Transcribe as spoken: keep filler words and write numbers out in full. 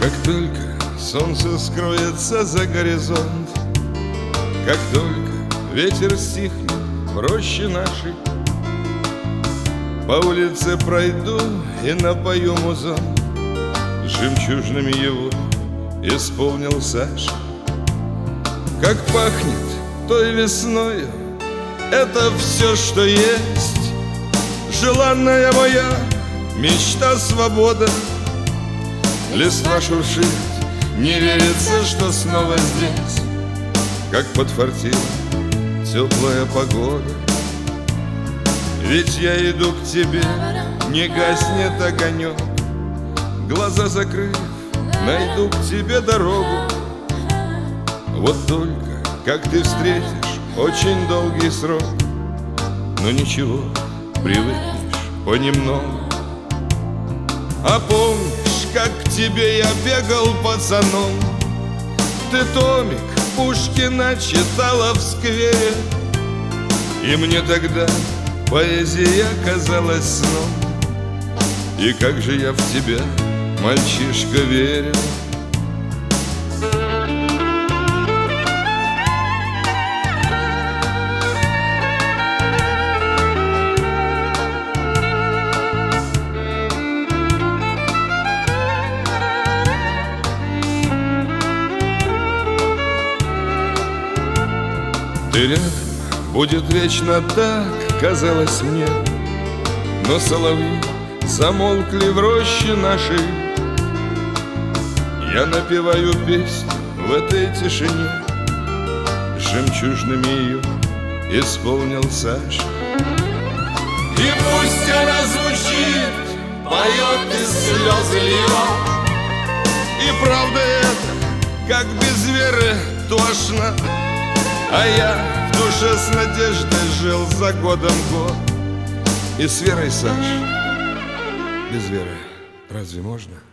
Как только солнце скроется за горизонт, как только ветер стихнет в роще нашей, по улице пройду и напою музон, жемчужными его исполнил Саша. Как пахнет той весною, это все, что есть, желанная моя мечта, свобода. Листва шуршит, не верится, что снова здесь, как подфартила теплая погода. Ведь я иду к тебе, не гаснет огонек, глаза закрыв, найду к тебе дорогу. Вот только, как ты встретишь очень долгий срок, но ничего, привыкнешь понемногу. А помнишь, как к тебе я бегал пацаном? Ты томик Пушкина читала в сквере, и мне тогда поэзия казалась сном. И как же я в тебя, мальчишка, верил. Ты рядом, будет вечно так, казалось мне, но соловьи замолкли в роще нашей. Я напеваю песню в этой тишине, жемчужными ее исполнил Саша. И пусть она звучит, поет и слезы льет, и правда это, как без веры, тошно. А я в душе с надеждой жил за годом год. И с верой, Саш, без веры разве можно?